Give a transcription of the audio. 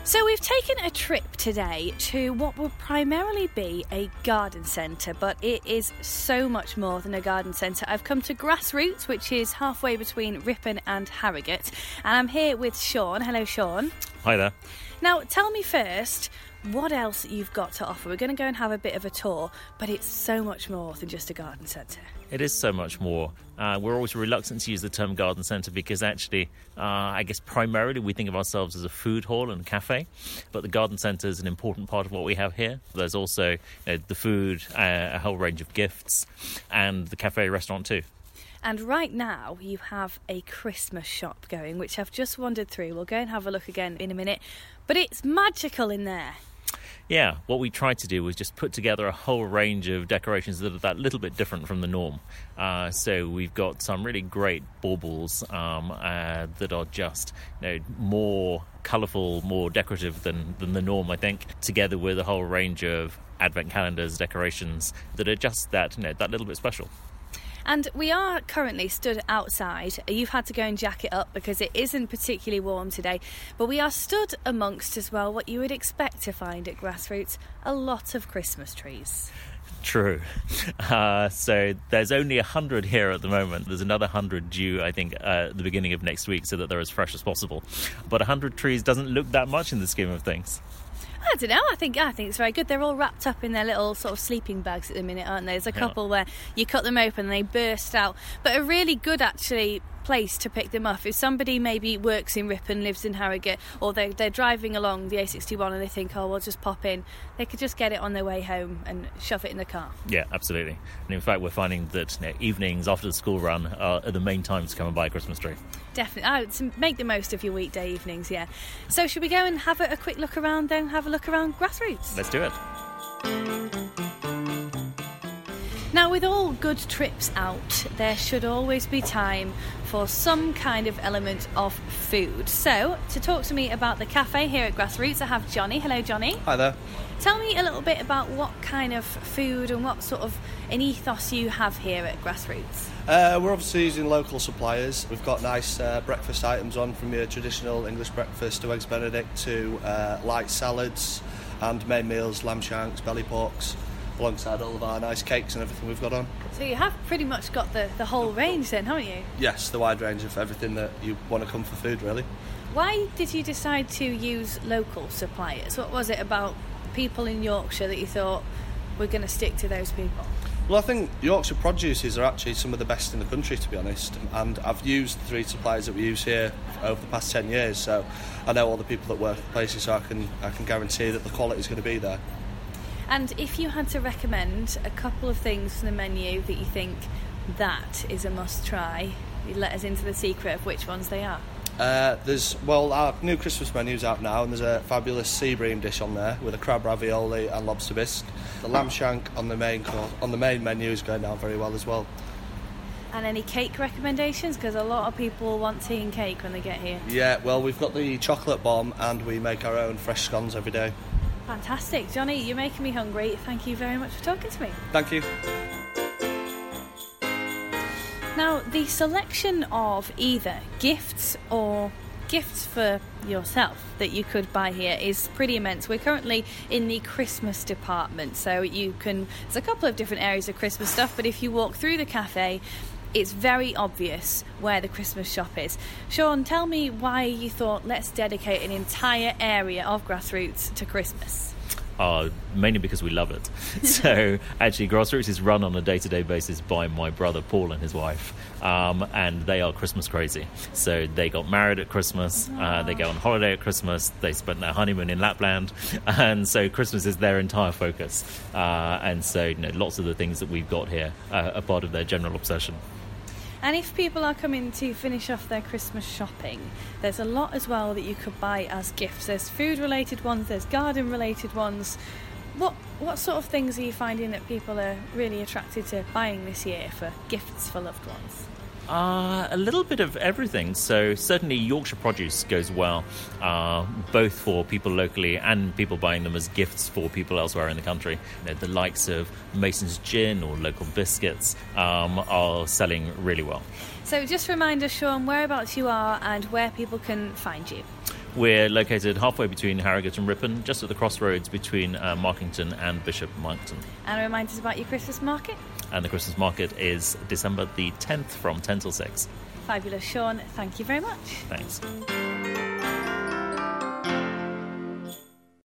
So we've taken a trip today to what will primarily be a garden centre, but it is so much more than a garden centre. I've come to Grassroots, which is halfway between Ripon and Harrogate, and I'm here with Sean. Hello, Sean. Hi there. Now, tell me first what else you've got to offer. We're going to go and have a bit of a tour, but it's so much more than just a garden centre. It is so much more. We're always reluctant to use the term garden centre because actually, I guess primarily we think of ourselves as a food hall and cafe, but the garden centre is an important part of what we have here. There's also the food, a whole range of gifts, and the cafe restaurant too. And right now you have a Christmas shop going, which I've just wandered through. We'll go and have a look again in a minute, but it's magical in there. Yeah, what we tried to do was just put together a whole range of decorations that are that little bit different from the norm. So we've got some really great baubles that are just more colourful, more decorative than the norm, I think, together with a whole range of advent calendars, decorations that are just that little bit special. And we are currently stood outside. You've had to go and jack it up because it isn't particularly warm today. But we are stood amongst as well what you would expect to find at Grassroots, a lot of Christmas trees. True. So there's only 100 here at the moment. There's another 100 due, I think, at the beginning of next week so that they're as fresh as possible. But 100 trees doesn't look that much in the scheme of things. I don't know, I think it's very good. They're all wrapped up in their little sort of sleeping bags at the minute, aren't they? There's a couple where you cut them open and they burst out. But a really good, actually, place to pick them up. If somebody maybe works in Ripon, lives in Harrogate, or they're driving along the A61 and they think, we'll just pop in, they could just get it on their way home and shove it in the car. Yeah, absolutely. And in fact, we're finding that evenings after the school run are the main times to come and buy a Christmas tree. Definitely. To make the most of your weekday evenings, yeah. So should we go and have a quick look around then? Have a look around Grassroots? Let's do it. Now, with all good trips out, there should always be time for some kind of element of food. So, to talk to me about the cafe here at Grassroots, I have Johnny. Hello, Johnny. Hi there. Tell me a little bit about what kind of food and what sort of an ethos you have here at Grassroots. We're obviously using local suppliers. We've got nice breakfast items on, from your traditional English breakfast to Eggs Benedict to light salads and main meals, lamb shanks, belly porks, alongside all of our nice cakes and everything we've got on. So you have pretty much got the whole range then, haven't you? Yes, the wide range of everything that you want to come for food, really. Why did you decide to use local suppliers? What was it about people in Yorkshire that you thought we're going to stick to those people? Well, I think Yorkshire produces are actually some of the best in the country, to be honest. And I've used the 3 suppliers that we use here over the past 10 years, so I know all the people that work at the places, so I can guarantee that the quality is going to be there. And if you had to recommend a couple of things from the menu that you think that is a must-try, you'd let us into the secret of which ones they are. Our new Christmas menu's out now, and there's a fabulous sea bream dish on there with a crab ravioli and lobster bisque. The lamb shank on the main menu is going down very well as well. And any cake recommendations? Because a lot of people want tea and cake when they get here. Yeah, well, we've got the chocolate bomb, and we make our own fresh scones every day. Fantastic. Johnny, you're making me hungry. Thank you very much for talking to me. Thank you. Now, the selection of either gifts or gifts for yourself that you could buy here is pretty immense. We're currently in the Christmas department, so there's a couple of different areas of Christmas stuff, but if you walk through the cafe, it's very obvious where the Christmas shop is. Sean, tell me why you thought let's dedicate an entire area of Grassroots to Christmas. Mainly because we love it. So actually Grassroots is run on a day-to-day basis by my brother Paul and his wife, and they are Christmas crazy. So they got married at Christmas, they go on holiday at Christmas, they spent their honeymoon in Lapland, and so Christmas is their entire focus, and so lots of the things that we've got here are part of their general obsession. And if people are coming to finish off their Christmas shopping, there's a lot as well that you could buy as gifts. There's food-related ones, there's garden-related ones. What sort of things are you finding that people are really attracted to buying this year for gifts for loved ones? A little bit of everything. So certainly Yorkshire produce goes well, both for people locally and people buying them as gifts for people elsewhere in the country. The likes of Mason's Gin or local biscuits are selling really well. So just remind us, Sean, whereabouts you are and where people can find you. We're located halfway between Harrogate and Ripon, just at the crossroads between Markington and Bishop Monckton. And remind us about your Christmas market. And the Christmas market is December the 10th from 10 till 6. Fabulous. Sean, thank you very much. Thanks.